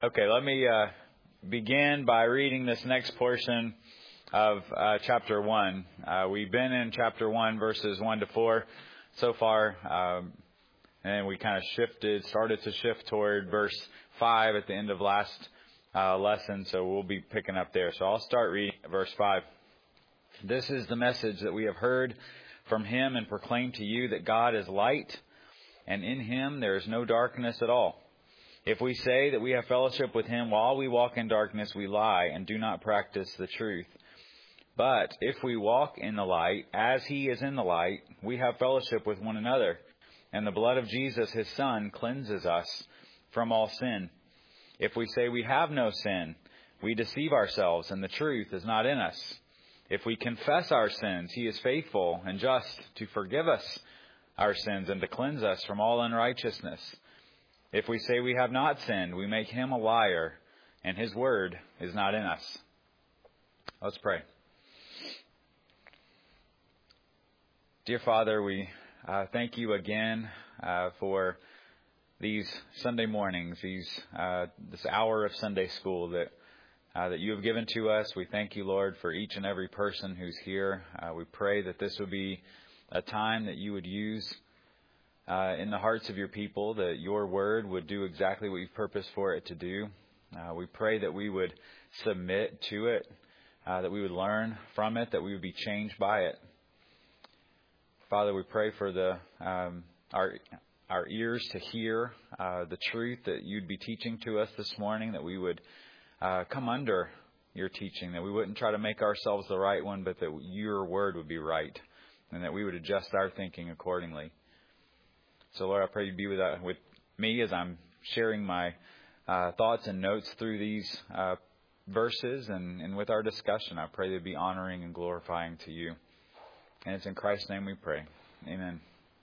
Okay, let me begin by reading this next portion of chapter 1. We've been in chapter 1, verses 1 to 4 so far, and we kind of started to shift toward verse 5 at the end of last lesson, so we'll be picking up there. So I'll start reading at verse 5. This is the message that we have heard from him and proclaimed to you, that God is light, and in him there is no darkness at all. If we say that we have fellowship with him while we walk in darkness, we lie and do not practice the truth. But if we walk in the light, as he is in the light, we have fellowship with one another. And the blood of Jesus, his Son, cleanses us from all sin. If we say we have no sin, we deceive ourselves, and the truth is not in us. If we confess our sins, he is faithful and just to forgive us our sins and to cleanse us from all unrighteousness. If we say we have not sinned, we make him a liar, and his word is not in us. Let's pray. Dear Father, we thank you again for these Sunday mornings, this hour of Sunday school that you have given to us. We thank you, Lord, for each and every person who's here. We pray that this would be a time that you would use in the hearts of your people, that your word would do exactly what you've purposed for it to do. We pray that we would submit to it, that we would learn from it, that we would be changed by it. Father, we pray for our ears to hear the truth that you'd be teaching to us this morning, that we would come under your teaching, that we wouldn't try to make ourselves the right one, but that your word would be right, and that we would adjust our thinking accordingly. So, Lord, I pray you'd be with me as I'm sharing my thoughts and notes through these verses and with our discussion. I pray they'd be honoring and glorifying to you. And it's in Christ's name we pray. Amen.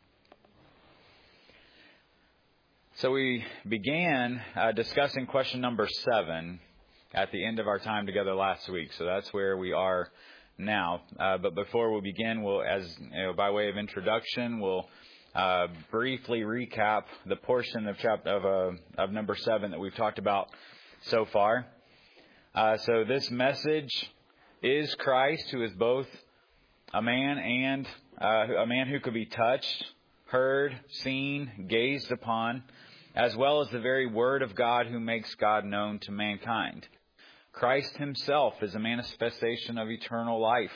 So we began discussing question number 7 at the end of our time together last week. So that's where we are now. But before we begin, by way of introduction, we'll briefly recap the portion of number 7 that we've talked about so far. So this message is Christ, who is both a man and a man who could be touched, heard, seen, gazed upon, as well as the very Word of God who makes God known to mankind. Christ himself is a manifestation of eternal life,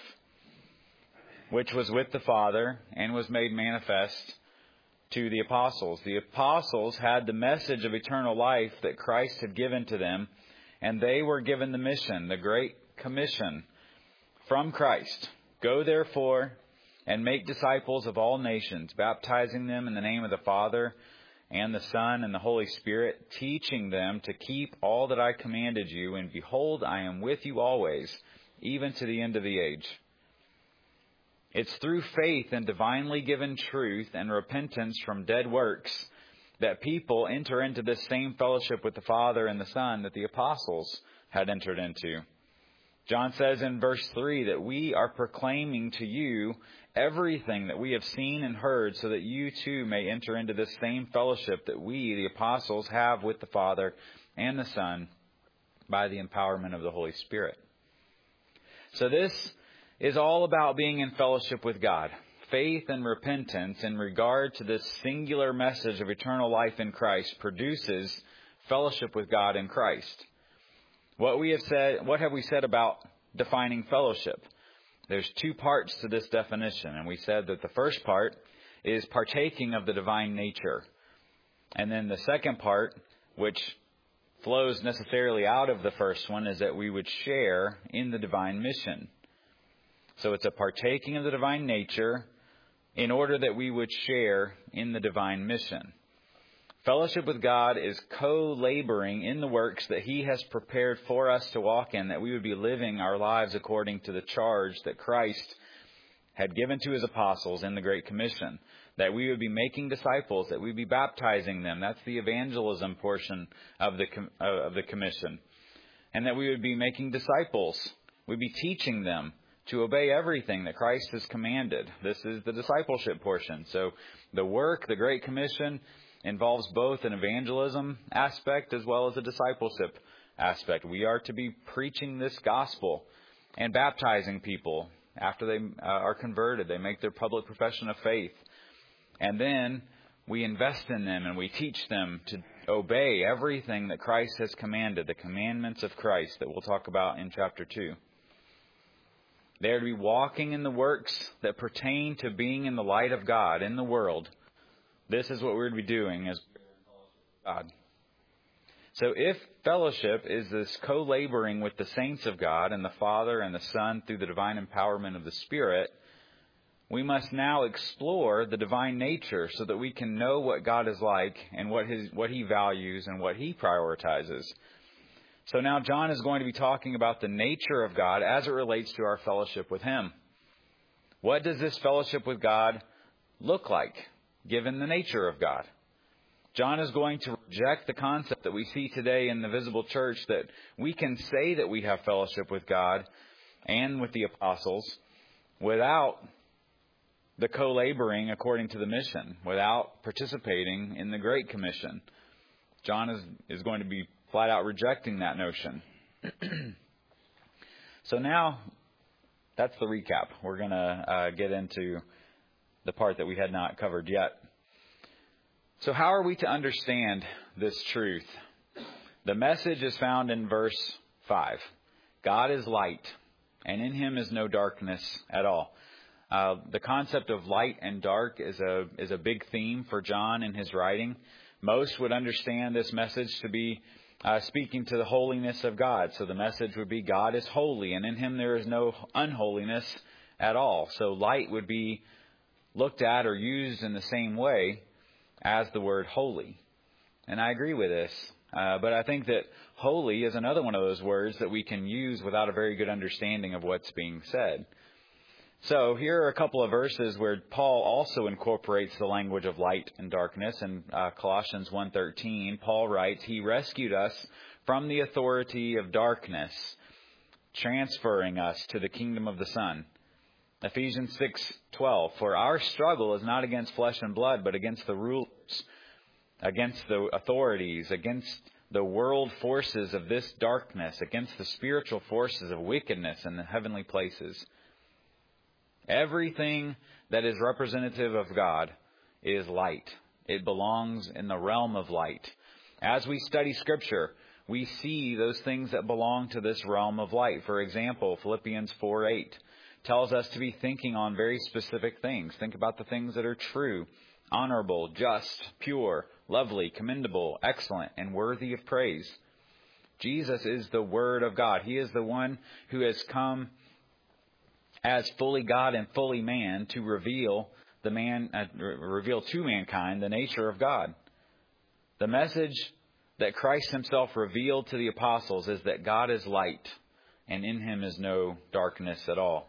which was with the Father and was made manifest to the apostles. The apostles had the message of eternal life that Christ had given to them, and they were given the mission, the Great Commission from Christ. Go therefore and make disciples of all nations, baptizing them in the name of the Father and the Son and the Holy Spirit, teaching them to keep all that I commanded you, and behold, I am with you always, even to the end of the age. It's through faith in divinely given truth and repentance from dead works that people enter into this same fellowship with the Father and the Son that the apostles had entered into. John says in verse 3 that we are proclaiming to you everything that we have seen and heard, so that you too may enter into this same fellowship that we, the apostles, have with the Father and the Son by the empowerment of the Holy Spirit. So this is all about being in fellowship with God. Faith and repentance in regard to this singular message of eternal life in Christ produces fellowship with God in Christ. What have we said about defining fellowship? There's 2 parts to this definition, and we said that the first part is partaking of the divine nature. And then the second part, which flows necessarily out of the first one, is that we would share in the divine mission. So it's a partaking of the divine nature in order that we would share in the divine mission. Fellowship with God is co-laboring in the works that he has prepared for us to walk in, that we would be living our lives according to the charge that Christ had given to his apostles in the Great Commission, that we would be making disciples, that we would be baptizing them. That's the evangelism portion of the commission. And that we would be making disciples. We'd be teaching them to obey everything that Christ has commanded. This is the discipleship portion. So the work, the Great Commission, involves both an evangelism aspect as well as a discipleship aspect. We are to be preaching this gospel and baptizing people after they are converted. They make their public profession of faith. And then we invest in them and we teach them to obey everything that Christ has commanded, the commandments of Christ that we'll talk about in chapter 2. They are to be walking in the works that pertain to being in the light of God in the world. This is what we're to be doing as God. So if fellowship is this co-laboring with the saints of God and the Father and the Son through the divine empowerment of the Spirit, we must now explore the divine nature so that we can know what God is like and what He values and what He prioritizes. So now John is going to be talking about the nature of God as it relates to our fellowship with Him. What does this fellowship with God look like, given the nature of God? John is going to reject the concept that we see today in the visible church that we can say that we have fellowship with God and with the apostles without the co-laboring according to the mission, without participating in the Great Commission. John is going to be flat out rejecting that notion. So now, that's the recap. We're going to get into the part that we had not covered yet. So how are we to understand this truth? The message is found in verse 5. God is light, and in Him is no darkness at all. The concept of light and dark is a big theme for John in his writing. Most would understand this message to be speaking to the holiness of God. So the message would be God is holy, and in Him there is no unholiness at all. So light would be looked at or used in the same way as the word holy. And I agree with this. But I think that holy is another one of those words that we can use without a very good understanding of what's being said. So here are a couple of verses where Paul also incorporates the language of light and darkness. In Colossians 1:13, Paul writes, He rescued us from the authority of darkness, transferring us to the kingdom of the Son. Ephesians 6:12, For our struggle is not against flesh and blood, but against the rulers, against the authorities, against the world forces of this darkness, against the spiritual forces of wickedness in the heavenly places. Everything that is representative of God is light. It belongs in the realm of light. As we study Scripture, we see those things that belong to this realm of light. For example, Philippians 4:8 tells us to be thinking on very specific things. Think about the things that are true, honorable, just, pure, lovely, commendable, excellent, and worthy of praise. Jesus is the Word of God. He is the one who has come as fully God and fully man to reveal to mankind the nature of God. The message that Christ Himself revealed to the apostles is that God is light, and in Him is no darkness at all.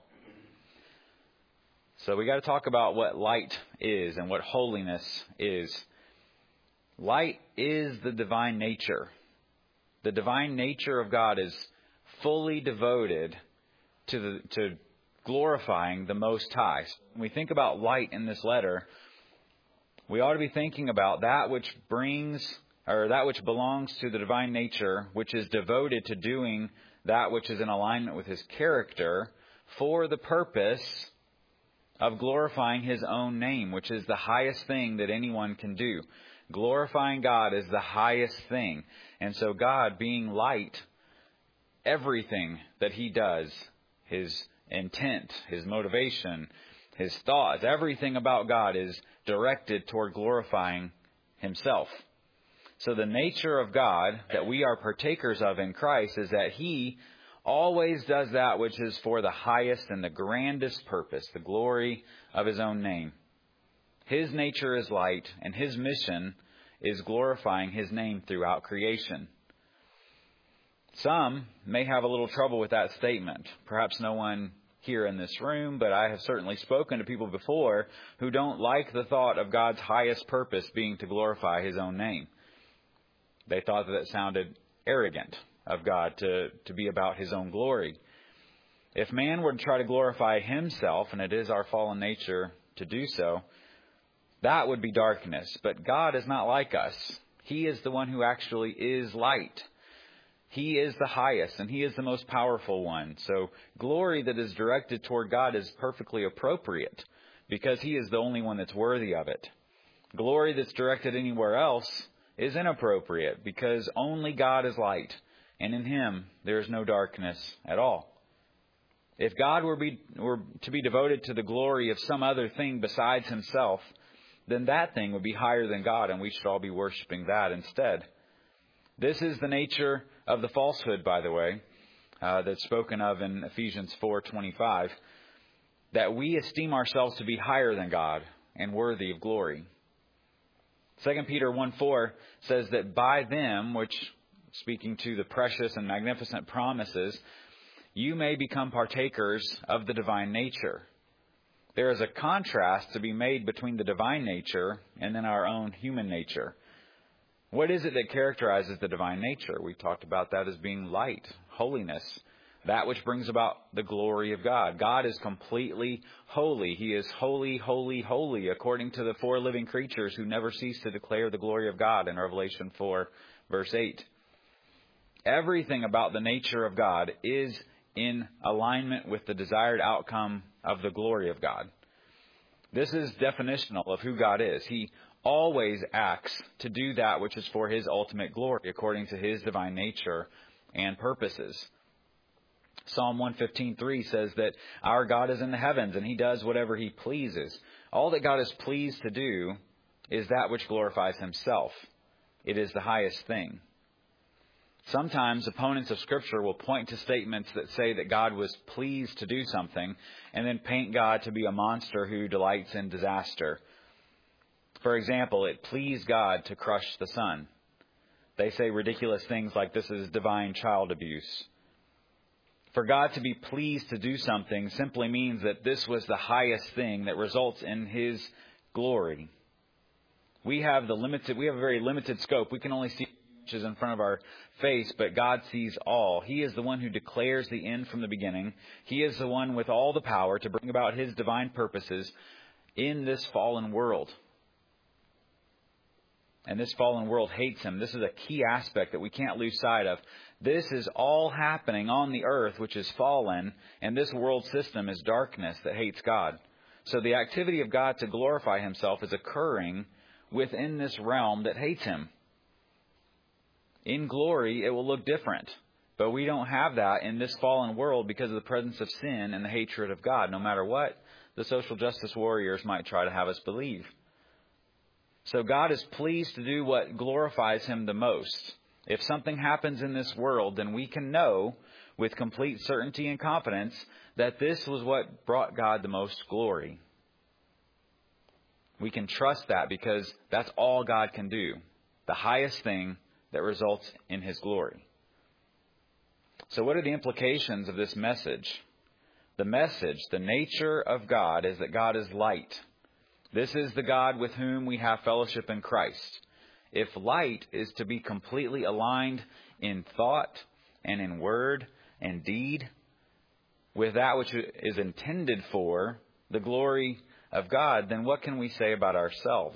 So we got to talk about what light is and what holiness is. Light is the divine nature. The divine nature of God is fully devoted to glorifying the Most High. When we think about light in this letter, we ought to be thinking about that which belongs to the divine nature, which is devoted to doing that which is in alignment with His character for the purpose of glorifying His own name, which is the highest thing that anyone can do. Glorifying God is the highest thing. And so God, being light, everything that He does, His intent, His motivation, His thoughts, everything about God is directed toward glorifying Himself. So the nature of God that we are partakers of in Christ is that He always does that which is for the highest and the grandest purpose, the glory of His own name. His nature is light, and His mission is glorifying His name throughout creation. Some may have a little trouble with that statement. Perhaps no one here in this room, but I have certainly spoken to people before who don't like the thought of God's highest purpose being to glorify His own name. They thought that it sounded arrogant of God to be about His own glory. If man were to try to glorify himself, and it is our fallen nature to do so, That would be darkness. But God is not like us. He is the one who actually is light. He is the highest, and He is the most powerful one. So glory that is directed toward God is perfectly appropriate because He is the only one that's worthy of it. Glory that's directed anywhere else is inappropriate because only God is light, and in Him there is no darkness at all. If God were to be devoted to the glory of some other thing besides Himself, then that thing would be higher than God, and we should all be worshiping that instead. This is the nature of the falsehood, by the way, that's spoken of in Ephesians 4:25, that we esteem ourselves to be higher than God and worthy of glory. 2 Peter 1:4 says that by them, which, speaking to the precious and magnificent promises, you may become partakers of the divine nature. There is a contrast to be made between the divine nature and then our own human nature. What is it that characterizes the divine nature? We talked about that as being light, holiness, that which brings about the glory of God. God is completely holy. He is holy, holy, holy, according to the four living creatures who never cease to declare the glory of God in Revelation 4, verse 8. Everything about the nature of God is in alignment with the desired outcome of the glory of God. This is definitional of who God is. He always acts to do that which is for His ultimate glory, according to His divine nature and purposes. Psalm 115:3 says that our God is in the heavens and He does whatever He pleases. All that God is pleased to do is that which glorifies Himself. It is the highest thing. Sometimes opponents of Scripture will point to statements that say that God was pleased to do something and then paint God to be a monster who delights in disaster. For example, it pleased God to crush the sun. They say ridiculous things like this is divine child abuse. For God to be pleased to do something simply means that this was the highest thing that results in His glory. We have a very limited scope. We can only see inches in front of our face, but God sees all. He is the one who declares the end from the beginning. He is the one with all the power to bring about His divine purposes in this fallen world. And this fallen world hates Him. This is a key aspect that we can't lose sight of. This is all happening on the earth, which is fallen, and this world system is darkness that hates God. So the activity of God to glorify Himself is occurring within this realm that hates Him. In glory, it will look different. But we don't have that in this fallen world because of the presence of sin and the hatred of God, no matter what the social justice warriors might try to have us believe. So God is pleased to do what glorifies Him the most. If something happens in this world, then we can know with complete certainty and confidence that this was what brought God the most glory. We can trust that because that's all God can do. The highest thing that results in His glory. So what are the implications of this message? The message, the nature of God, is that God is light. This is the God with whom we have fellowship in Christ. If light is to be completely aligned in thought and in word and deed with that which is intended for the glory of God, then what can we say about ourselves?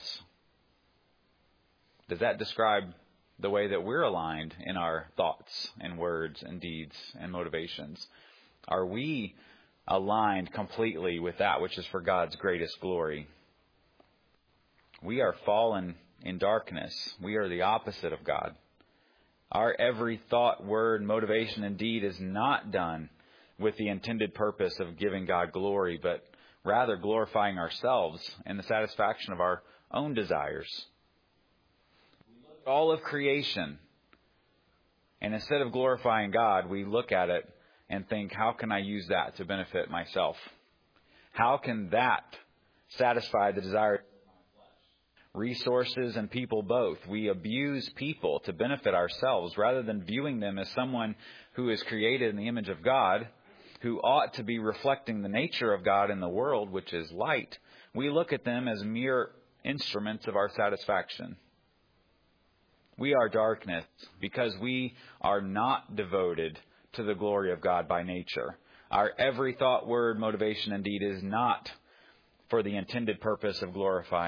Does that describe the way that we're aligned in our thoughts and words and deeds and motivations? Are we aligned completely with that which is for God's greatest glory? We are fallen in darkness. We are the opposite of God. Our every thought, word, motivation, and deed is not done with the intended purpose of giving God glory, but rather glorifying ourselves in the satisfaction of our own desires. We look at all of creation, and instead of glorifying God, we look at it and think, how can I use that to benefit myself? How can that satisfy the desire? Resources and people both. We abuse people to benefit ourselves rather than viewing them as someone who is created in the image of God, who ought to be reflecting the nature of God in the world, which is light. We look at them as mere instruments of our satisfaction. We are darkness because we are not devoted to the glory of God by nature. Our every thought, word, motivation, and deed is not for the intended purpose of glorifying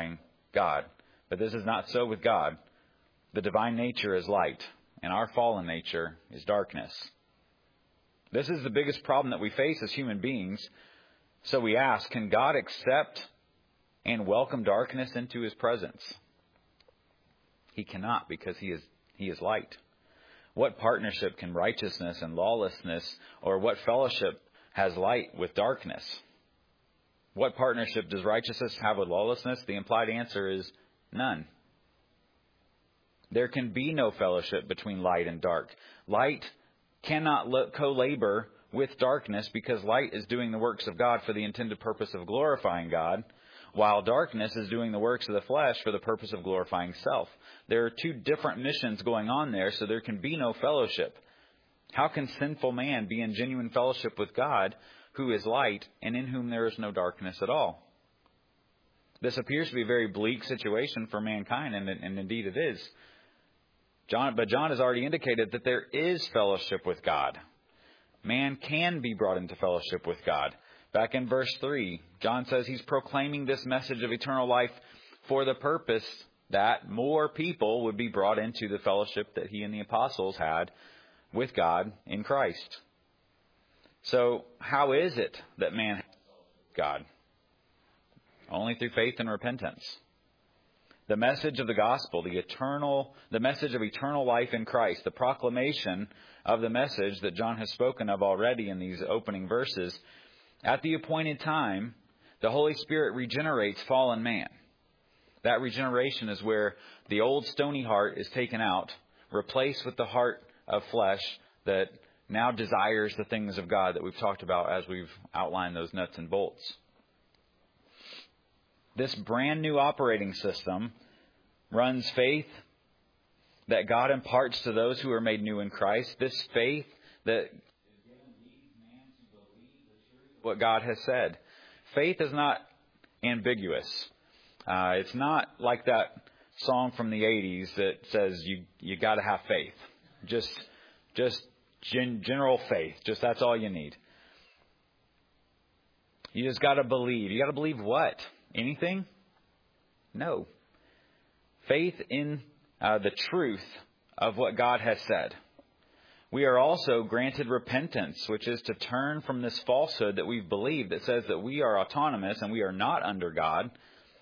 God. But this is not so with God. The divine nature is light, and our fallen nature is darkness. This is the biggest problem that we face as human beings. So we ask, can God accept and welcome darkness into his presence? He cannot, because he is light. What partnership can righteousness and lawlessness, or what fellowship has light with darkness? What partnership does righteousness have with lawlessness? The implied answer is none. There can be no fellowship between light and dark. Light cannot co-labor with darkness, because light is doing the works of God for the intended purpose of glorifying God, while darkness is doing the works of the flesh for the purpose of glorifying self. There are two different missions going on there, so there can be no fellowship. How can sinful man be in genuine fellowship with God, who is light, and in whom there is no darkness at all? This appears to be a very bleak situation for mankind, and indeed it is. But John has already indicated that there is fellowship with God. Man can be brought into fellowship with God. Back in verse 3, John says he's proclaiming this message of eternal life for the purpose that more people would be brought into the fellowship that he and the apostles had with God in Christ. So how is it that man has God? Only through faith and repentance. The message of the gospel, the message of eternal life in Christ, the proclamation of the message that John has spoken of already in these opening verses. At the appointed time, the Holy Spirit regenerates fallen man. That regeneration is where the old stony heart is taken out, replaced with the heart of flesh that now desires the things of God that we've talked about as we've outlined those nuts and bolts. This brand new operating system runs faith that God imparts to those who are made new in Christ. This faith that is given these men to believe the truth of what God has said. Faith is not ambiguous. It's not like that song from the 80s that says you got to have faith. Just general faith. Just that's all you need. You just got to believe. You got to believe what? Anything? No. Faith in the truth of what God has said. We are also granted repentance, which is to turn from this falsehood that we've believed that says that we are autonomous and we are not under God.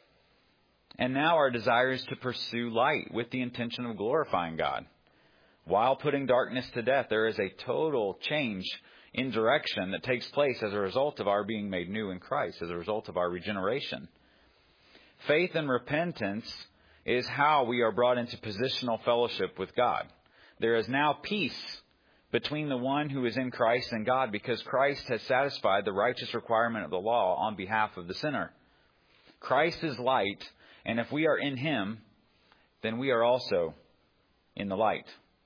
And now our desire is to pursue light with the intention of glorifying God. While putting darkness to death, there is a total change in direction that takes place as a result of our being made new in Christ, as a result of our regeneration. Faith and repentance is how we are brought into positional fellowship with God. There is now peace between the one who is in Christ and God, because Christ has satisfied the righteous requirement of the law on behalf of the sinner. Christ is light, and if we are in him, then we are also in the light.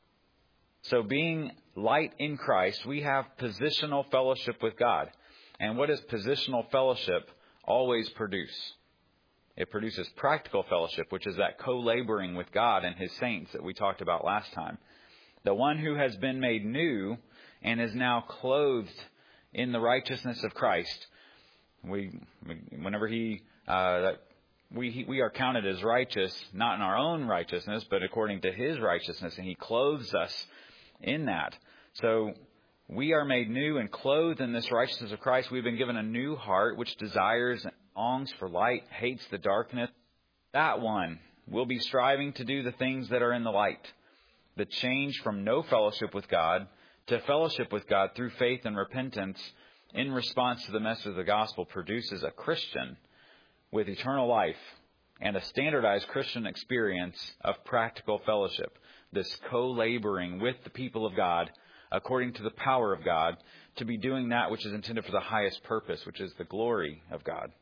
So being light in Christ, we have positional fellowship with God. And what does positional fellowship always produce? It produces practical fellowship, which is that co-laboring with God and his saints that we talked about last time. The one who has been made new and is now clothed in the righteousness of Christ. We are counted as righteous, not in our own righteousness, but according to his righteousness, and he clothes us in that. So we are made new and clothed in this righteousness of Christ. We've been given a new heart which desires and longs for light, hates the darkness. That one will be striving to do the things that are in the light. The change from no fellowship with God to fellowship with God through faith and repentance in response to the message of the gospel produces a Christian with eternal life and a standardized Christian experience of practical fellowship. This co-laboring with the people of God according to the power of God to be doing that which is intended for the highest purpose, which is the glory of God.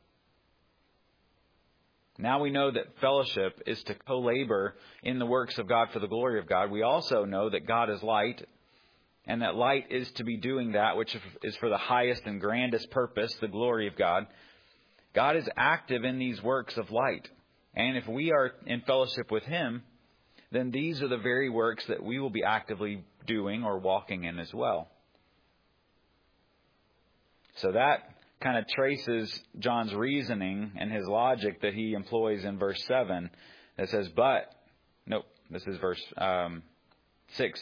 Now we know that fellowship is to co-labor in the works of God for the glory of God. We also know that God is light, and that light is to be doing that which is for the highest and grandest purpose, the glory of God. God is active in these works of light. And if we are in fellowship with him, then these are the very works that we will be actively doing or walking in as well. So that kind of traces John's reasoning and his logic that he employs in verse 7. It says, this is verse 6.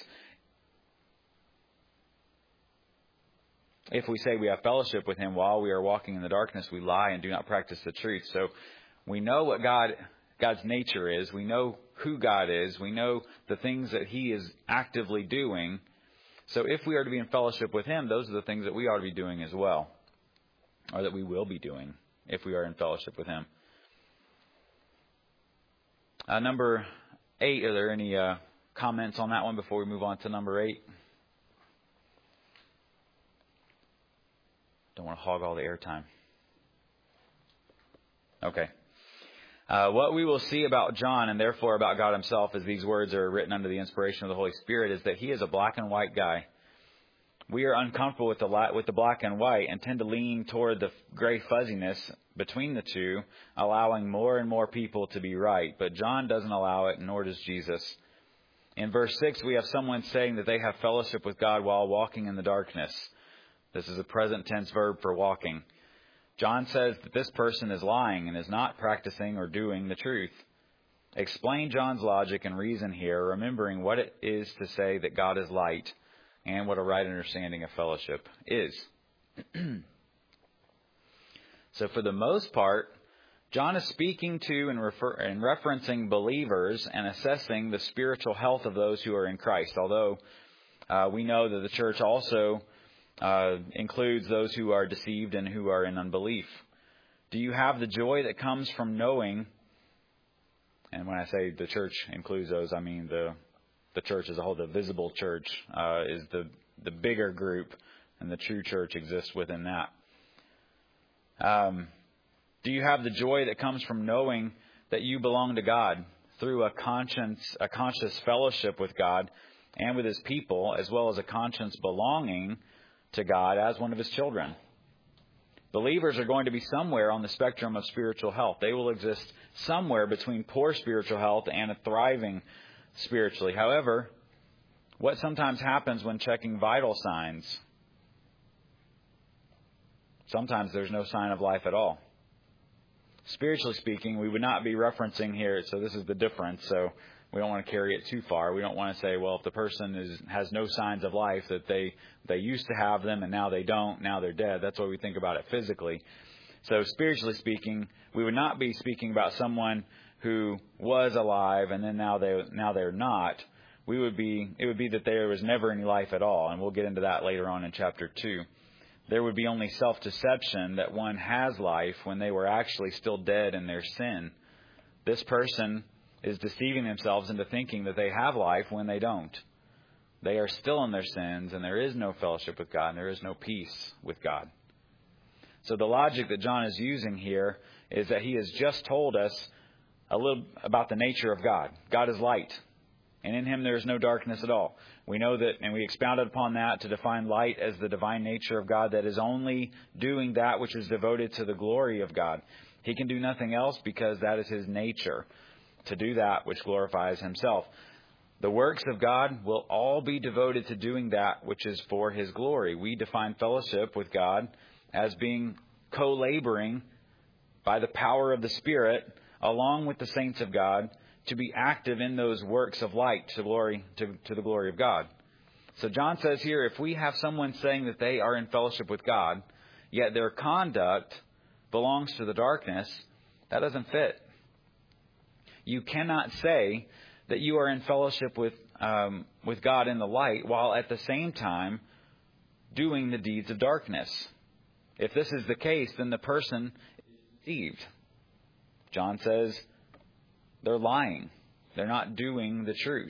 If we say we have fellowship with him while we are walking in the darkness, we lie and do not practice the truth. So we know what God's nature is. We know who God is. We know the things that he is actively doing. So if we are to be in fellowship with him, those are the things that we ought to be doing as well, or that we will be doing if we are in fellowship with him. Number 8, are there any comments on that one before we move on to number 8? Don't want to hog all the airtime. Okay. What we will see about John, and therefore about God himself, as these words are written under the inspiration of the Holy Spirit, is that he is a black and white guy. We are uncomfortable with the black and white and tend to lean toward the gray fuzziness between the two, allowing more and more people to be right. But John doesn't allow it, nor does Jesus. In verse 6, we have someone saying that they have fellowship with God while walking in the darkness. This is a present tense verb for walking. John says that this person is lying and is not practicing or doing the truth. Explain John's logic and reason here, remembering what it is to say that God is light and what a right understanding of fellowship is. So for the most part, John is speaking to and referencing believers and assessing the spiritual health of those who are in Christ, although we know that the church also includes those who are deceived and who are in unbelief. Do you have the joy that comes from knowing, and when I say the church includes those, I mean the church as a whole, the visible church is the bigger group, and the true church exists within that. Do you have the joy that comes from knowing that you belong to God through a conscious fellowship with God and with his people, as well as a conscious belonging to God as one of his children? Believers are going to be somewhere on the spectrum of spiritual health. They will exist somewhere between poor spiritual health and a thriving spiritually. However, what sometimes happens when checking vital signs, sometimes there's no sign of life at all. Spiritually speaking, we would not be referencing here, so this is the difference, so we don't want to carry it too far. We don't want to say, well, if the person has no signs of life, that they used to have them and now they don't, now they're dead. That's why we think about it physically. So spiritually speaking, we would not be speaking about someone who was alive and then now they're not. It would be that there was never any life at all, and we'll get into that later on in chapter 2. There would be only self-deception that one has life when they were actually still dead in their sin. This person is deceiving themselves into thinking that they have life when they don't. They are still in their sins, and there is no fellowship with God, and there is no peace with God. So the logic that John is using here is that he has just told us a little about the nature of God. God is light, and in him there is no darkness at all. We know that, and we expounded upon that to define light as the divine nature of God that is only doing that which is devoted to the glory of God. He can do nothing else because that is his nature, to do that which glorifies himself. The works of God will all be devoted to doing that which is for his glory. We define fellowship with God as being co-laboring by the power of the Spirit along with the saints of God to be active in those works of light to the glory of God. So John says here, if we have someone saying that they are in fellowship with God, yet their conduct belongs to the darkness, that doesn't fit. You cannot say that you are in fellowship with God in the light while at the same time doing the deeds of darkness. If this is the case, then the person is deceived. John says they're lying. They're not doing the truth.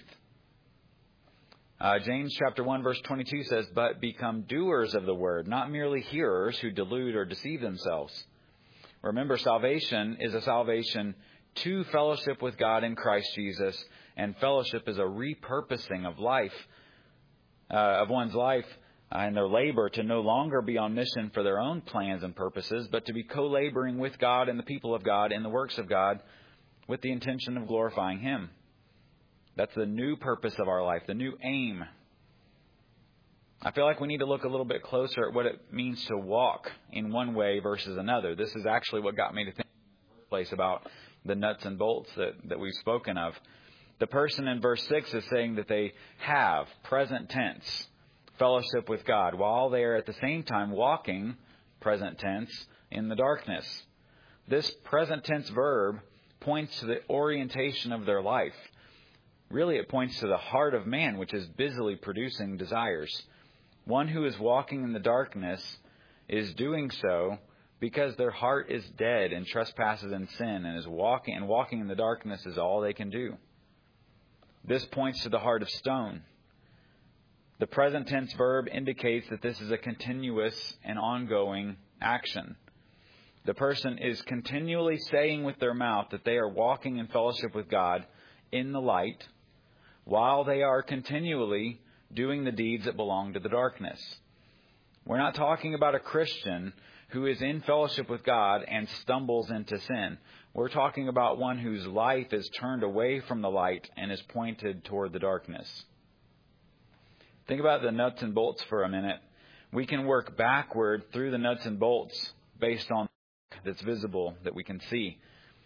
James chapter 1 verse 22 says, but become doers of the word, not merely hearers who delude or deceive themselves. Remember, salvation is a salvation to fellowship with God in Christ Jesus, and fellowship is a repurposing of life, of one's life and their labor to no longer be on mission for their own plans and purposes, but to be co-laboring with God and the people of God in the works of God with the intention of glorifying him. That's the new purpose of our life, the new aim. I feel like we need to look a little bit closer at what it means to walk in one way versus another. This is actually what got me to think in the first place about the nuts and bolts that we've spoken of. The person in verse 6 is saying that they have, present tense, fellowship with God, while they are at the same time walking, present tense, in the darkness. This present tense verb points to the orientation of their life. Really, it points to the heart of man, which is busily producing desires. One who is walking in the darkness is doing so because their heart is dead in trespasses and sin, and walking in the darkness is all they can do. This points to the heart of stone. The present tense verb indicates that this is a continuous and ongoing action. The person is continually saying with their mouth that they are walking in fellowship with God in the light, while they are continually doing the deeds that belong to the darkness. We're not talking about a Christian who is in fellowship with God and stumbles into sin. We're talking about one whose life is turned away from the light and is pointed toward the darkness. Think about the nuts and bolts for a minute. We can work backward through the nuts and bolts based on that's visible, that we can see.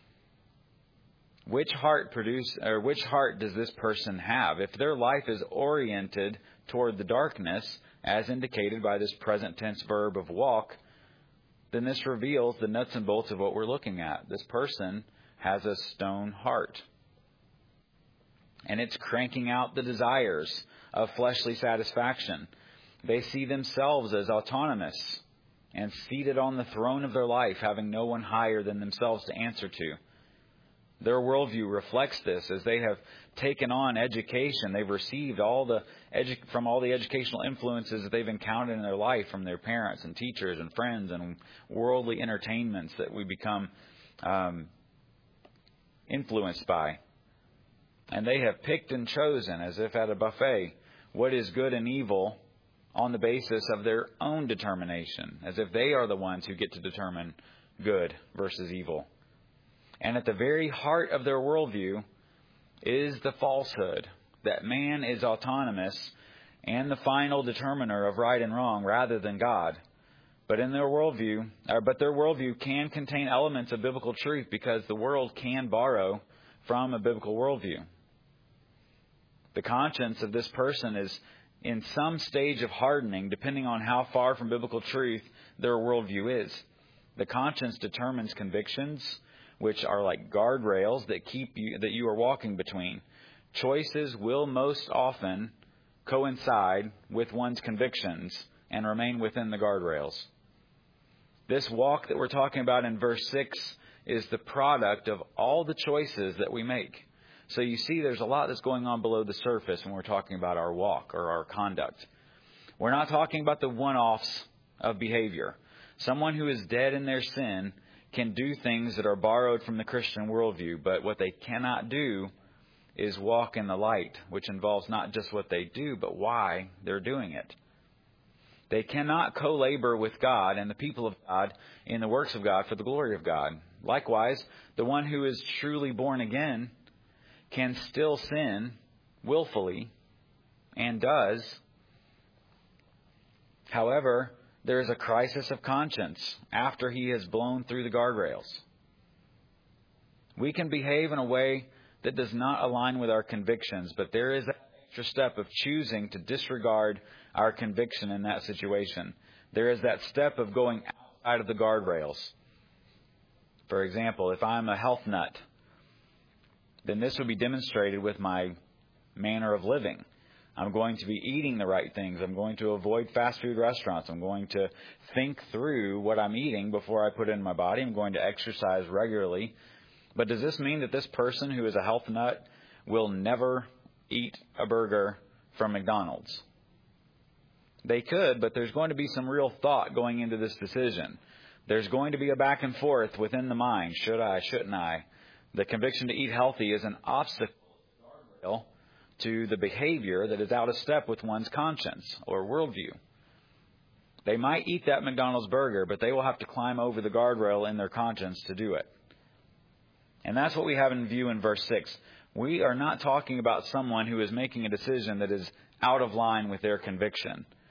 Which heart does this person have? If their life is oriented toward the darkness, as indicated by this present tense verb of walk, then this reveals the nuts and bolts of what we're looking at. This person has a stone heart. And it's cranking out the desires of fleshly satisfaction. They see themselves as autonomous and seated on the throne of their life, having no one higher than themselves to answer to. Their worldview reflects this as they have taken on education. They've received from all the educational influences that they've encountered in their life from their parents and teachers and friends and worldly entertainments that we become influenced by. And they have picked and chosen, as if at a buffet, what is good and evil on the basis of their own determination, as if they are the ones who get to determine good versus evil. And at the very heart of their worldview is the falsehood that man is autonomous and the final determiner of right and wrong rather than God. But their worldview can contain elements of biblical truth because the world can borrow from a biblical worldview. The conscience of this person is in some stage of hardening, depending on how far from biblical truth their worldview is. The conscience determines convictions, which are like guardrails that you are walking between. Choices will most often coincide with one's convictions and remain within the guardrails. This walk that we're talking about in verse 6 is the product of all the choices that we make. So you see there's a lot that's going on below the surface when we're talking about our walk or our conduct. We're not talking about the one-offs of behavior. Someone who is dead in their sin can do things that are borrowed from the Christian worldview, but what they cannot do is walk in the light, which involves not just what they do, but why they're doing it. They cannot co-labor with God and the people of God in the works of God for the glory of God. Likewise, the one who is truly born again can still sin willfully and does. However, there is a crisis of conscience after he has blown through the guardrails. We can behave in a way that does not align with our convictions, but there is that extra step of choosing to disregard our conviction in that situation. There is that step of going outside of the guardrails. For example, if I'm a health nut, then this would be demonstrated with my manner of living. I'm going to be eating the right things. I'm going to avoid fast food restaurants. I'm going to think through what I'm eating before I put it in my body. I'm going to exercise regularly. But does this mean that this person who is a health nut will never eat a burger from McDonald's? They could, but there's going to be some real thought going into this decision. There's going to be a back and forth within the mind. Should I? Shouldn't I? The conviction to eat healthy is an obstacle to the behavior that is out of step with one's conscience or worldview. They might eat that McDonald's burger, but they will have to climb over the guardrail in their conscience to do it. And that's what we have in view in verse 6. We are not talking about someone who is making a decision that is out of line with their conviction.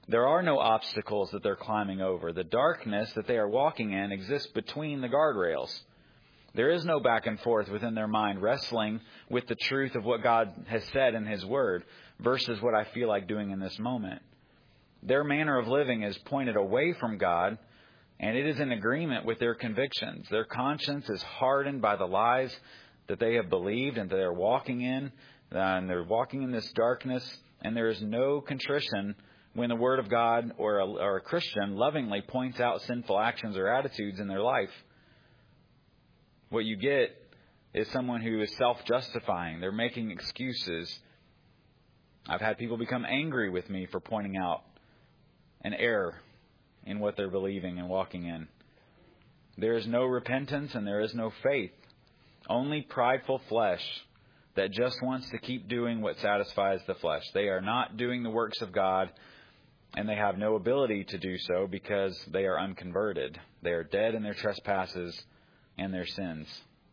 There are no obstacles that they're climbing over. The darkness that they are walking in exists between the guardrails. There is no back and forth within their mind wrestling with the truth of what God has said in His Word versus what I feel like doing in this moment. Their manner of living is pointed away from God, and it is in agreement with their convictions. Their conscience is hardened by the lies that they have believed and that they're walking in, and they're walking in this darkness, and there is no contrition when the Word of God or a Christian lovingly points out sinful actions or attitudes in their life. What you get is someone who is self-justifying. They're making excuses. I've had people become angry with me for pointing out an error in what they're believing and walking in. There is no repentance and there is no faith. Only prideful flesh that just wants to keep doing what satisfies the flesh. They are not doing the works of God, and they have no ability to do so because they are unconverted. They are dead in their trespasses and their sins.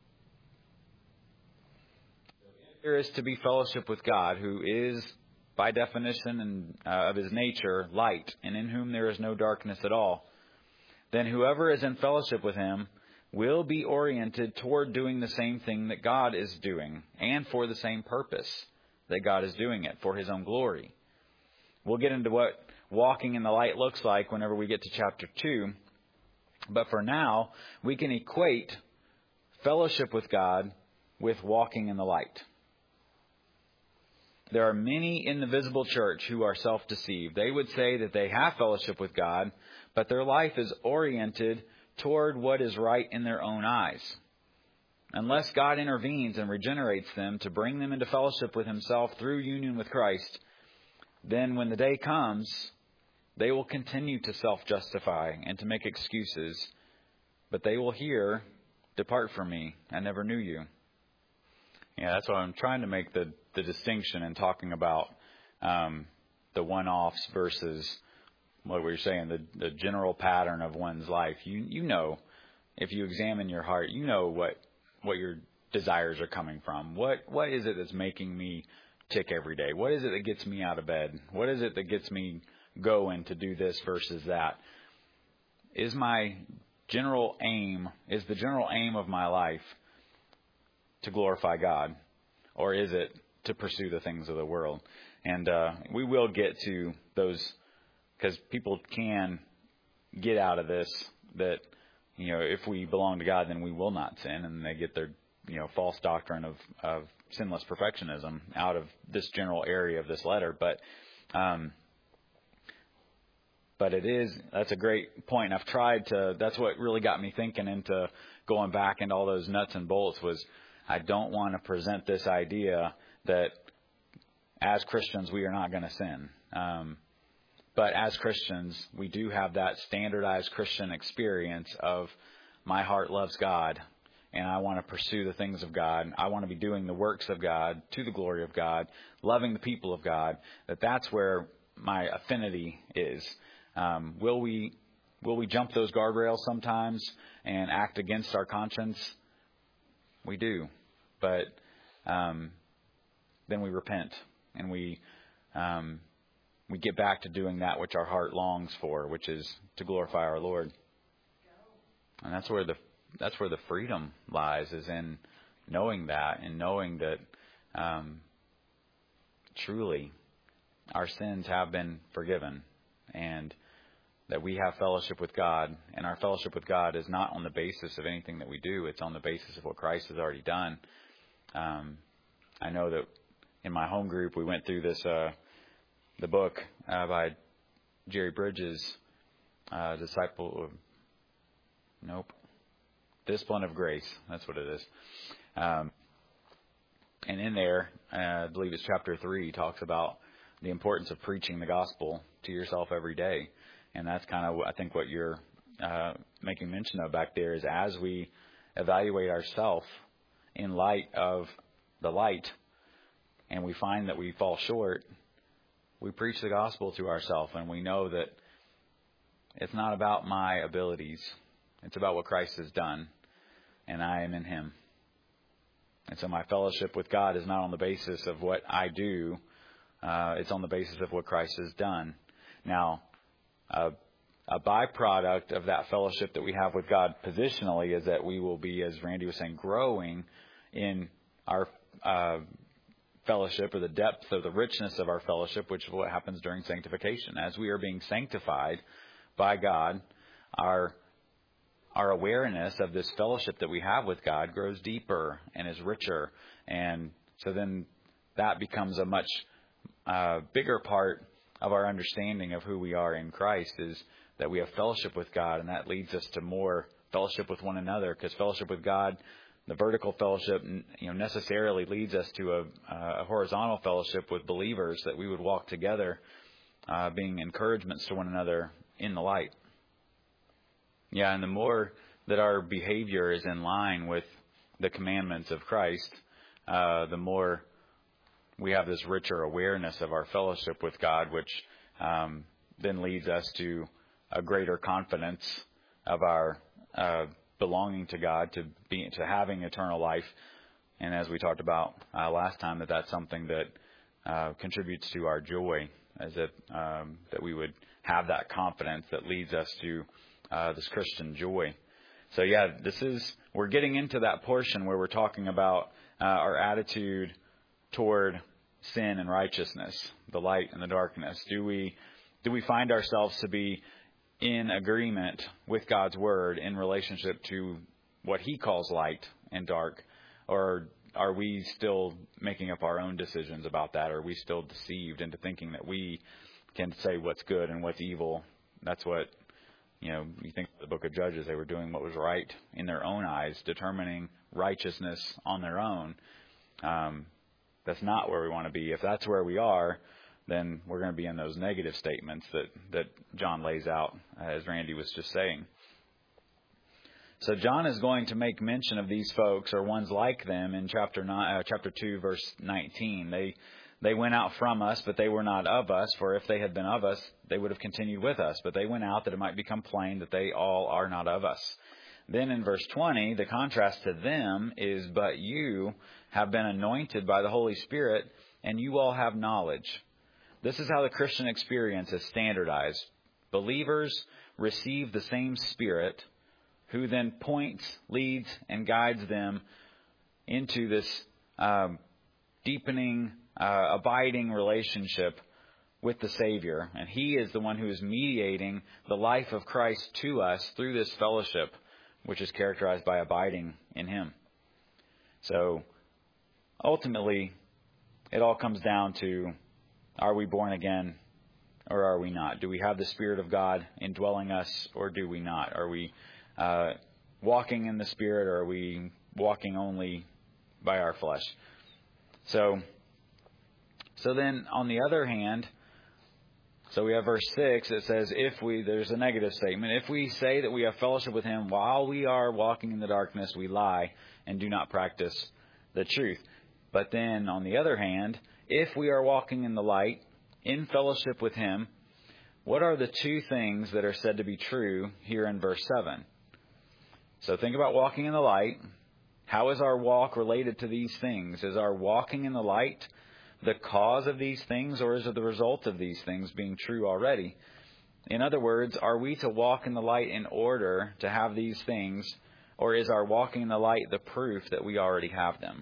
There is to be fellowship with God, who is, by definition and of His nature, light, and in whom there is no darkness at all. Then whoever is in fellowship with Him will be oriented toward doing the same thing that God is doing, and for the same purpose that God is doing it, for His own glory. We'll get into what walking in the light looks like whenever we get to chapter 2. But for now, we can equate fellowship with God with walking in the light. There are many in the visible church who are self-deceived. They would say that they have fellowship with God, but their life is oriented toward what is right in their own eyes. Unless God intervenes and regenerates them to bring them into fellowship with Himself through union with Christ, then when the day comes, they will continue to self-justify and to make excuses, but they will hear, "Depart from me, I never knew you." Yeah, that's why I'm trying to make the distinction in talking about the one-offs versus what we're saying, the general pattern of one's life. You know, if you examine your heart, you know what your desires are coming from. What is it that's making me tick every day? What is it that gets me out of bed? What is it that gets me going to do this versus that? Is the general aim of my life to glorify God, or is it to pursue the things of the world? And we will get to those, because people can get out of this that, if we belong to God, then we will not sin, and they get their false doctrine of sinless perfectionism out of this general area of this letter. But that's a great point. That's what really got me thinking into going back into all those nuts and bolts was I don't want to present this idea that as Christians we are not going to sin. But as Christians, we do have that standardized Christian experience of my heart loves God and I want to pursue the things of God. I want to be doing the works of God to the glory of God, loving the people of God. That's where my affinity is. Will we jump those guardrails sometimes and act against our conscience? We do. But then we repent and we get back to doing that which our heart longs for, which is to glorify our Lord. And that's where the freedom lies, is in knowing that, and knowing that truly our sins have been forgiven, and that we have fellowship with God. And our fellowship with God is not on the basis of anything that we do. It's on the basis of what Christ has already done. I know that in my home group we went through this the book by Jerry Bridges, Discipline of Grace. That's what it is. And in there, I believe it's chapter 3, he talks about the importance of preaching the gospel to yourself every day. And that's kind of, I think, what you're making mention of back there, is as we evaluate ourselves in light of the light and we find that we fall short, we preach the gospel to ourselves, and we know that it's not about my abilities. It's about what Christ has done, and I am in Him. And so my fellowship with God is not on the basis of what I do. It's on the basis of what Christ has done. Now, a byproduct of that fellowship that we have with God positionally is that we will be, as Randy was saying, growing in our fellowship, or the depth of the richness of our fellowship, which is what happens during sanctification. As we are being sanctified by God, our awareness of this fellowship that we have with God grows deeper and is richer. And so then that becomes a much bigger part of our understanding of who we are in Christ, is that we have fellowship with God, and that leads us to more fellowship with one another, because fellowship with God, the vertical fellowship, necessarily leads us to a horizontal fellowship with believers, that we would walk together, being encouragements to one another in the light. Yeah, and the more that our behavior is in line with the commandments of Christ, the more we have this richer awareness of our fellowship with God, which then leads us to a greater confidence of our belonging to God, to having eternal life. And as we talked about last time, that's something that contributes to our joy, as that we would have that confidence that leads us to this Christian joy. So yeah, we're getting into that portion where we're talking about our attitude toward sin and righteousness, the light and the darkness. Do we find ourselves to be in agreement with God's word in relationship to what He calls light and dark, or are we still making up our own decisions about that? Are we still deceived into thinking that we can say what's good and what's evil? That's what, you think of the book of Judges, they were doing what was right in their own eyes, determining righteousness on their own. That's not where we want to be. If that's where we are, then we're going to be in those negative statements that John lays out, as Randy was just saying. So John is going to make mention of these folks, or ones like them, in chapter 2, verse 19. They went out from us, but they were not of us. For if they had been of us, they would have continued with us. But they went out that it might become plain that they all are not of us. Then in verse 20, the contrast to them is, but you have been anointed by the Holy Spirit, and you all have knowledge. This is how the Christian experience is standardized. Believers receive the same Spirit, who then points, leads, and guides them into this deepening, abiding relationship with the Savior. And He is the one who is mediating the life of Christ to us through this fellowship, which is characterized by abiding in Him. So ultimately, it all comes down to, are we born again or are we not? Do we have the Spirit of God indwelling us, or do we not? Are we walking in the Spirit, or are we walking only by our flesh? So then on the other hand, so we have verse 6, it says, there's a negative statement. If we say that we have fellowship with Him while we are walking in the darkness, we lie and do not practice the truth. But then on the other hand, if we are walking in the light, in fellowship with Him, what are the two things that are said to be true here in verse 7? So think about walking in the light. How is our walk related to these things? Is our walking in the light the cause of these things, or is it the result of these things being true already? In other words, are we to walk in the light in order to have these things, or is our walking in the light the proof that we already have them?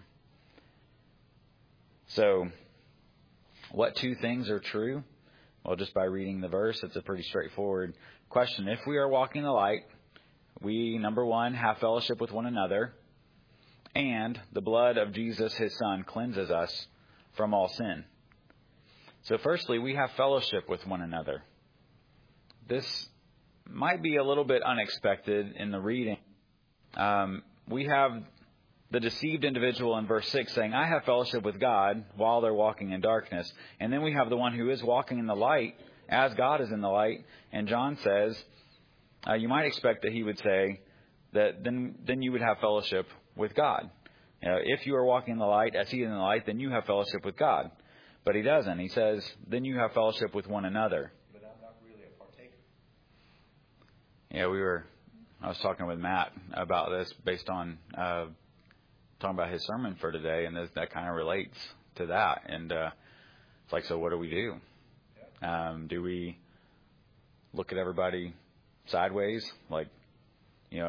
So, what two things are true? Well, just by reading the verse, it's a pretty straightforward question. If we are walking in the light, we, number one, have fellowship with one another, and the blood of Jesus, His Son, cleanses us from all sin. So firstly, we have fellowship with one another. This might be a little bit unexpected in the reading. We have the deceived individual in verse 6 saying, I have fellowship with God, while they're walking in darkness. And then we have the one who is walking in the light as God is in the light. And John says, you might expect that he would say that then you would have fellowship with God. If you are walking in the light as He is in the light, then you have fellowship with God. But He doesn't. He says, then you have fellowship with one another. But I'm not really a partaker. Yeah, I was talking with Matt about this based on talking about his sermon for today, and that kind of relates to that. And it's like, so what do we do? Do we look at everybody sideways, like, I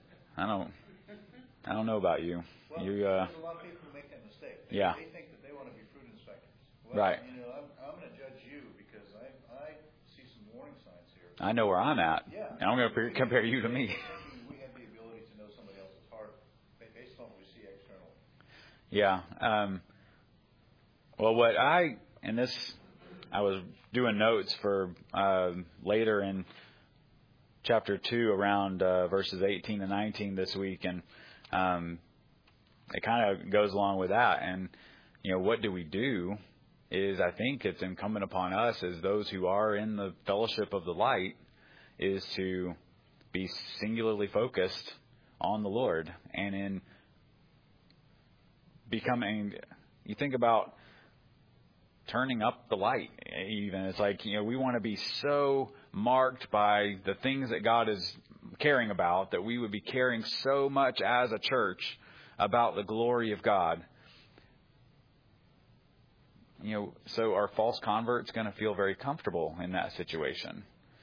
don't know about you. Well, there's a lot of people who make that mistake. Yeah. They think that they want to be fruit inspectors. Well, Right. I'm going to judge you because I see some warning signs here. I know where I'm at. Yeah. And I'm going to compare you to me. We have the ability to know somebody else's heart based on what we see externally. Yeah. Well, I was doing notes for later in chapter 2 around verses 18 to 19 this week, and it kind of goes along with that. And, what do we do is I think it's incumbent upon us as those who are in the fellowship of the light is to be singularly focused on the Lord. And in becoming, you think about turning up the light even. It's like, we want to be so marked by the things that God is caring about, that we would be caring so much as a church about the glory of God. So are false converts going to feel very comfortable in that situation?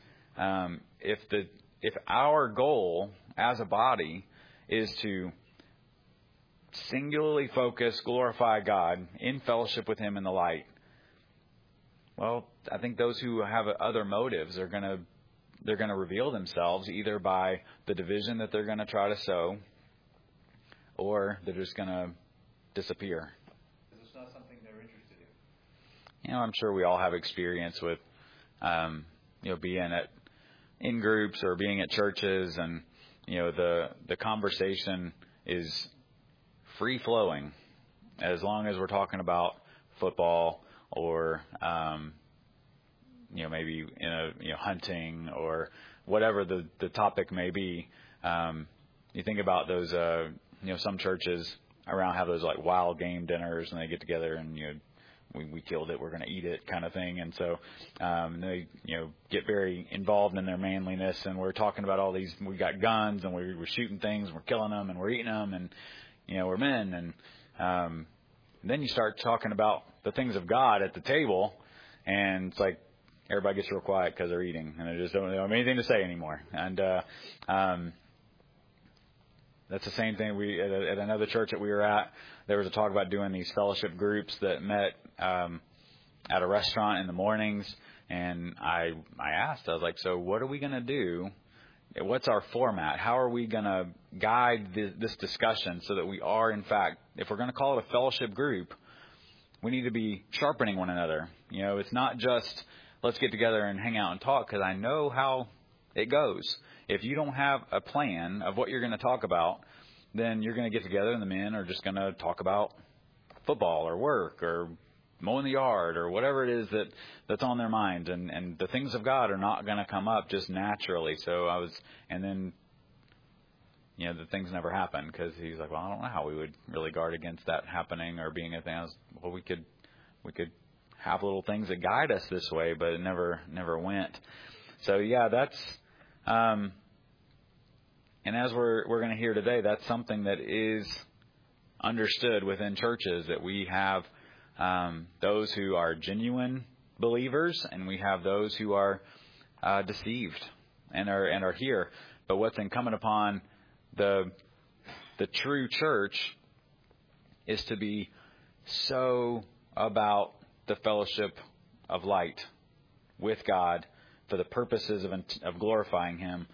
If our goal as a body is to singularly focus, glorify God in fellowship with Him in the light, well, I think those who have other motives they're going to reveal themselves either by the division that they're going to try to sow, or they're just going to disappear. Because it's not something they're interested in. I'm sure we all have experience with, being in groups or being at churches, and the conversation is free flowing as long as we're talking about football or maybe hunting or whatever the topic may be. You think about those some churches around have those like wild game dinners, and they get together and we killed it, we're going to eat it kind of thing. And so they get very involved in their manliness, and we're talking about all these, we got guns and we're shooting things and we're killing them and we're eating them, and we're men. And then you start talking about the things of God at the table, and it's like everybody gets real quiet because they're eating and they just don't have anything to say anymore. And that's the same thing. We at another church that we were at, there was a talk about doing these fellowship groups that met at a restaurant in the mornings. And I asked, I was like, so what are we going to do? What's our format? How are we going to guide this discussion so that we are, in fact, if we're going to call it a fellowship group, we need to be sharpening one another. It's not just let's get together and hang out and talk, because I know how it goes. If you don't have a plan of what you're going to talk about, then you're going to get together and the men are just going to talk about football or work or mowing the yard or whatever it is that's on their mind. And the things of God are not going to come up just naturally. And then the things never happen, because he's like, well, I don't know how we would really guard against that happening or being a thing. Well, we could have little things that guide us this way, but it never went. So yeah, that's, and as we're going to hear today, that's something that is understood within churches, that we have those who are genuine believers, and we have those who are deceived and are here. But what's incumbent upon the true church is to be so about the fellowship of light with God for the purposes of glorifying Him,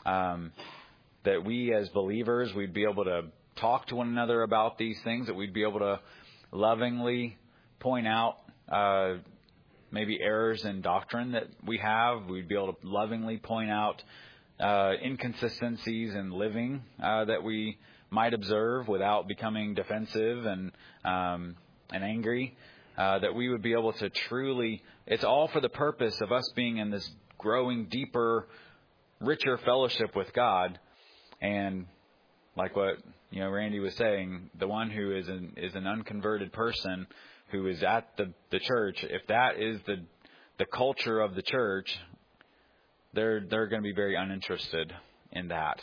that we as believers, we'd be able to talk to one another about these things, that we'd be able to lovingly point out maybe errors in doctrine that we have. We'd be able to lovingly point out inconsistencies in living that we might observe without becoming defensive and angry. That we would be able to truly, it's all for the purpose of us being in this growing deeper, richer fellowship with God. And like what Randy was saying, the one who is an unconverted person who is at the church, if that is the culture of the church, they're going to be very uninterested in that.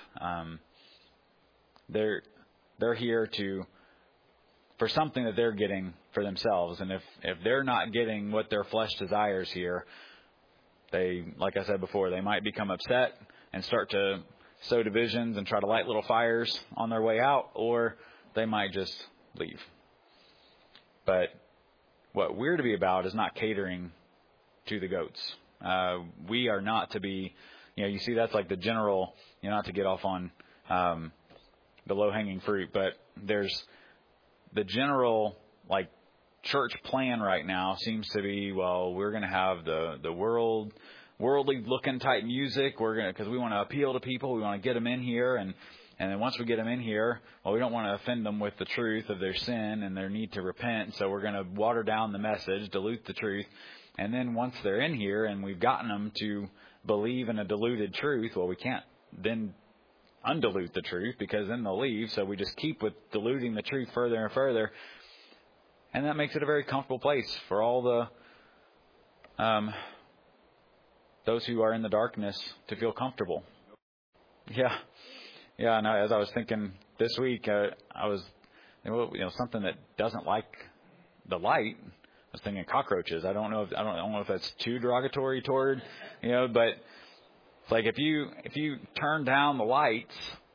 They're here for something that they're getting for themselves, and if they're not getting what their flesh desires here, They, like I said before, they might become upset and start to sow divisions and try to light little fires on their way out, or they might just leave. But what we're to be about is not catering to the goats. We are not to be, you see that's like the general, not to get off on the low-hanging fruit, but there's the general, like, church plan right now seems to be, well, we're going to have the worldly looking type music. Because we want to appeal to people. We want to get them in here. And then once we get them in here, well, we don't want to offend them with the truth of their sin and their need to repent. So we're going to water down the message, dilute the truth. And then once they're in here and we've gotten them to believe in a diluted truth, well, we can't then undilute the truth because then they'll leave. So we just keep with diluting the truth further and further. And that makes it a very comfortable place for all the those who are in the darkness to feel comfortable. Yeah. And as I was thinking this week, I was, something that doesn't like the light. I was thinking cockroaches. I don't know if that's too derogatory toward, but it's like if you turn down the lights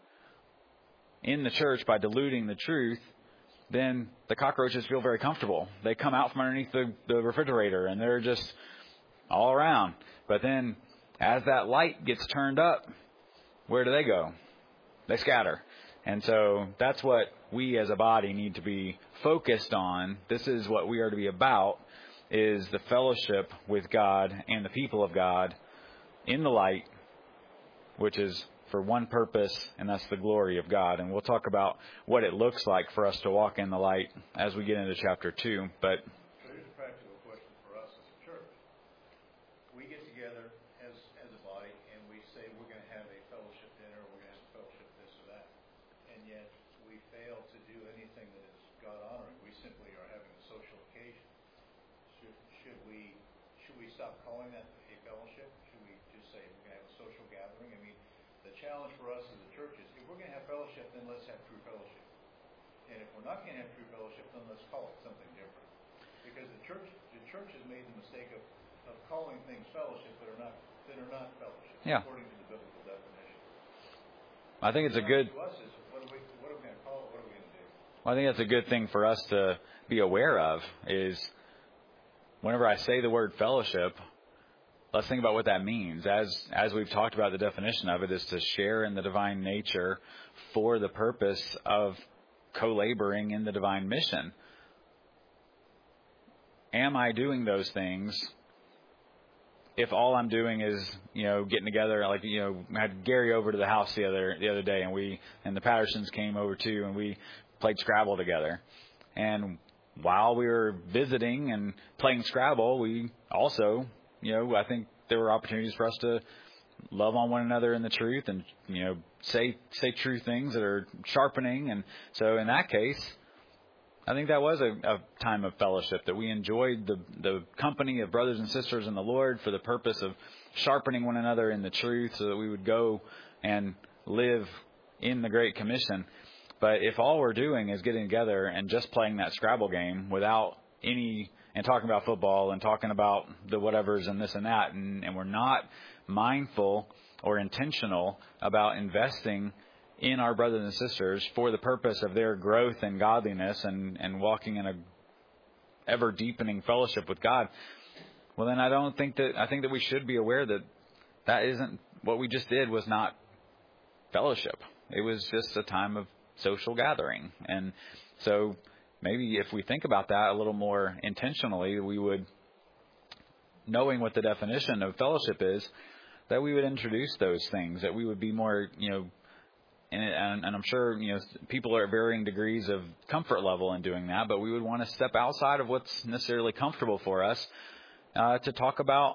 in the church by diluting the truth, then the cockroaches feel very comfortable. They come out from underneath the refrigerator and they're just all around. But then as that light gets turned up, where do they go? They scatter. And so that's what we as a body need to be focused on. This is what we are to be about, is the fellowship with God and the people of God in the light, which is for one purpose, and that's the glory of God. And we'll talk about what it looks like for us to walk in the light as we get into chapter 2. But here's a practical question for us as a church. We get together as a body and we say we're going to have a fellowship dinner, we're going to have a fellowship this or that, and yet we fail to do anything that is God-honoring. We simply are having a social occasion. Should we stop calling that a fellowship? Should we just say we're going to have a social gathering? I mean, the challenge for us as a church is if we're going to have fellowship, then let's have true fellowship. And if we're not going to have true fellowship, then let's call it something different. Because the church has made the mistake of calling things fellowship that are not fellowship, according to the biblical definition. I think it's a good. To us is what are we going to call it? What are we going to do? Well, I think that's a good thing for us to be aware of. Is whenever I say the word fellowship, let's think about what that means. As we've talked about, the definition of it is to share in the divine nature for the purpose of co-laboring in the divine mission. Am I doing those things if all I'm doing is, getting together, like, I had Gary over to the house the other day, and the Pattersons came over too, and we played Scrabble together. And while we were visiting and playing Scrabble, we also, I think there were opportunities for us to love on one another in the truth and, say true things that are sharpening. And so in that case, I think that was a time of fellowship, that we enjoyed the company of brothers and sisters in the Lord for the purpose of sharpening one another in the truth so that we would go and live in the Great Commission. But if all we're doing is getting together and just playing that Scrabble game without and talking about football and talking about the whatevers and this and that, and we're not mindful or intentional about investing in our brothers and sisters for the purpose of their growth and godliness and walking in a ever deepening fellowship with God, well, then I think that we should be aware that isn't what we just did. Was not fellowship. It was just a time of social gathering. And so maybe if we think about that a little more intentionally, we would, knowing what the definition of fellowship is, that we would introduce those things, that we would be more, and I'm sure, people are at varying degrees of comfort level in doing that, but we would want to step outside of what's necessarily comfortable for us to talk about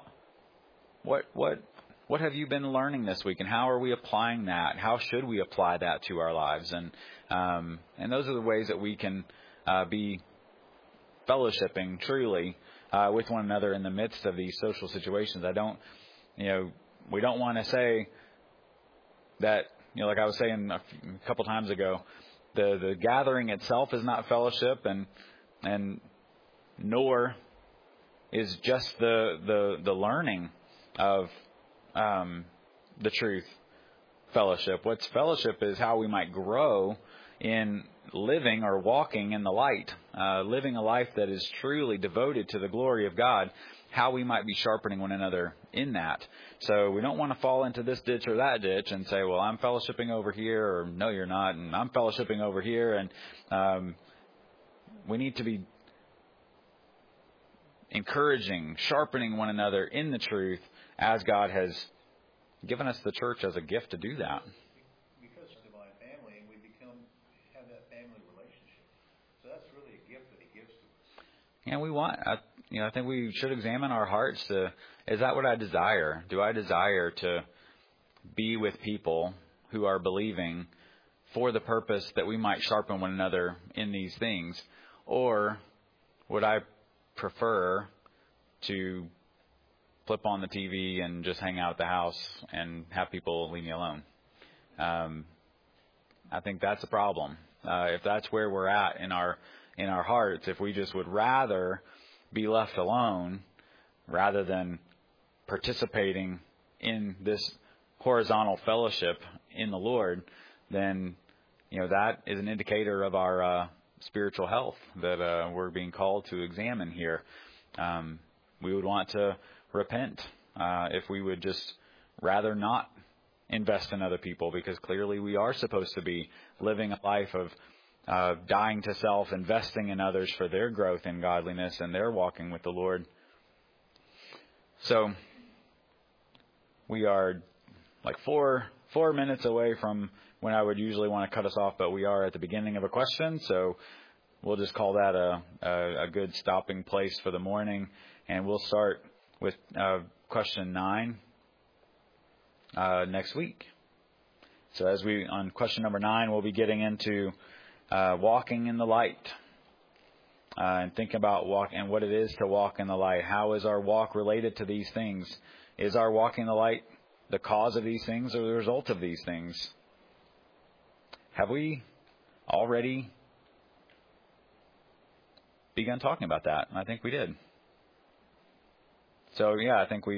what have you been learning this week, and how are we applying that? How should we apply that to our lives? And those are the ways that we can be fellowshipping truly with one another in the midst of these social situations. We don't want to say that, like I was saying a couple times ago, the gathering itself is not fellowship, and nor is just the learning of the truth fellowship. What's fellowship is how we might grow in living or walking in the light, living a life that is truly devoted to the glory of God, how we might be sharpening one another in that. So we don't want to fall into this ditch or that ditch and say, well, I'm fellowshipping over here, or no, you're not, and I'm fellowshipping over here. And we need to be encouraging, sharpening one another in the truth as God has given us the church as a gift to do that. Because it's a divine family, and we have that family relationship. So that's really a gift that He gives to us. And we want, I think we should examine our hearts to, is that what I desire? Do I desire to be with people who are believing for the purpose that we might sharpen one another in these things? Or would I prefer to flip on the TV and just hang out at the house and have people leave me alone? I think that's a problem. If that's where we're at in our hearts, if we just would rather be left alone rather than participating in this horizontal fellowship in the Lord, then that is an indicator of our spiritual health that we're being called to examine here. We would want to repent if we would just rather not invest in other people, because clearly we are supposed to be living a life of dying to self, investing in others for their growth in godliness and their walking with the Lord. So we are like four minutes away from when I would usually want to cut us off, but we are at the beginning of a question, so we'll just call that a good stopping place for the morning, and we'll start with question 9 next week. So on question number 9, we'll be getting into walking in the light, and thinking about and what it is to walk in the light. How is our walk related to these things? Is our walking in the light the cause of these things or the result of these things? Have we already begun talking about that? I think we did. So yeah, I think we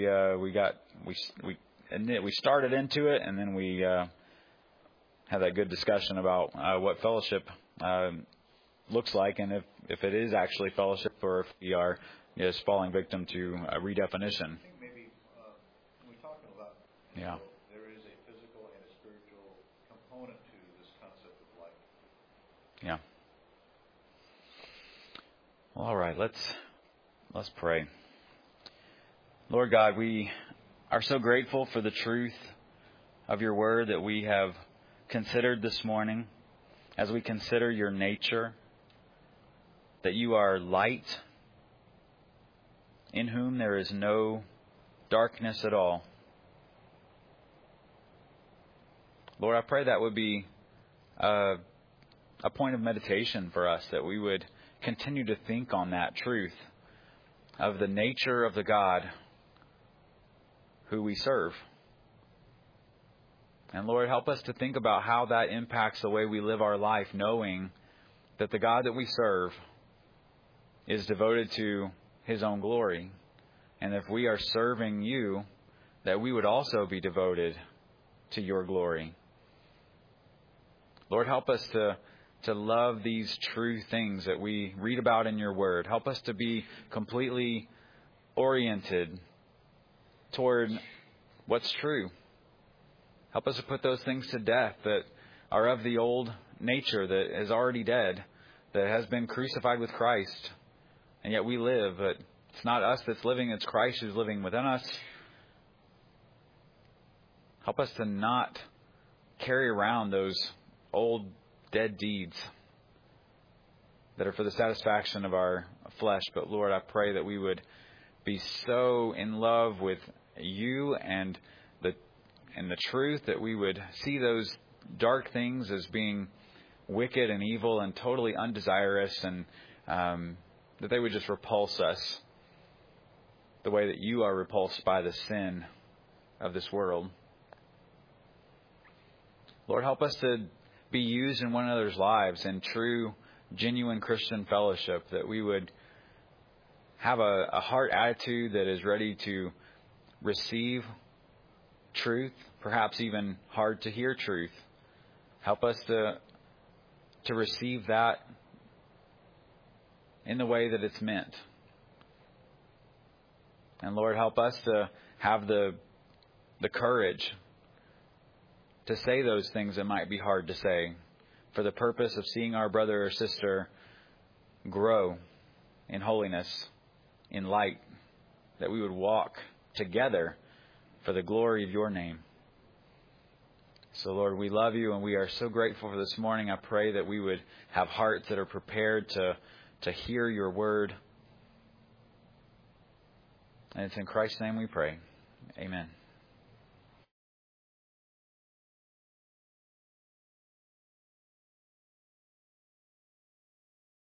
started into it, and then we had that good discussion about what fellowship looks like, and if it is actually fellowship, or if we are just falling victim to a redefinition. I think maybe when we're talking about there is a physical and a spiritual component to this concept of light. Yeah. Well, all right, let's pray. Lord God, we are so grateful for the truth of your word that we have considered this morning as we consider your nature, that you are light, in whom there is no darkness at all. Lord, I pray that would be a point of meditation for us, that we would continue to think on that truth of the nature of the God who we serve. And Lord, help us to think about how that impacts the way we live our life, knowing that the God that we serve is devoted to His own glory. And if we are serving you, that we would also be devoted to your glory. Lord, help us to love these true things that we read about in your word. Help us to be completely oriented toward what's true. Help us to put those things to death that are of the old nature that is already dead, that has been crucified with Christ. And yet we live, but it's not us that's living, it's Christ who's living within us. Help us to not carry around those old dead deeds that are for the satisfaction of our flesh. But Lord, I pray that we would be so in love with you and the truth that we would see those dark things as being wicked and evil and totally undesirous, and that they would just repulse us the way that you are repulsed by the sin of this world. Lord, help us to be used in one another's lives in true, genuine Christian fellowship, that we would have a heart attitude that is ready to receive truth, perhaps even hard to hear truth. Help us to receive that in the way that it's meant. And Lord, help us to have the courage to say those things that might be hard to say for the purpose of seeing our brother or sister grow in holiness, in light, that we would walk together for the glory of your name. So, Lord, we love you and we are so grateful for this morning. I pray that we would have hearts that are prepared to hear your word. And it's in Christ's name we pray. Amen.